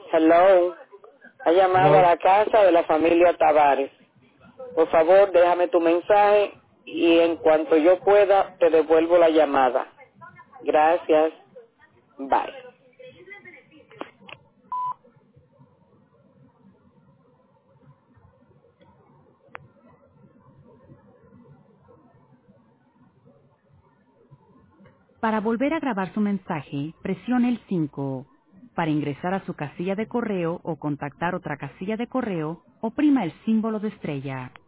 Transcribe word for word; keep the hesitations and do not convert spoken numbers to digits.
Hello. Ha llamado a Hello. la casa de la familia Tavares. Por favor, déjame tu mensaje y en cuanto yo pueda te devuelvo la llamada. Gracias. Bye. Para volver a grabar su mensaje, presione el cinco. Para ingresar a su casilla de correo o contactar otra casilla de correo, oprima el símbolo de estrella.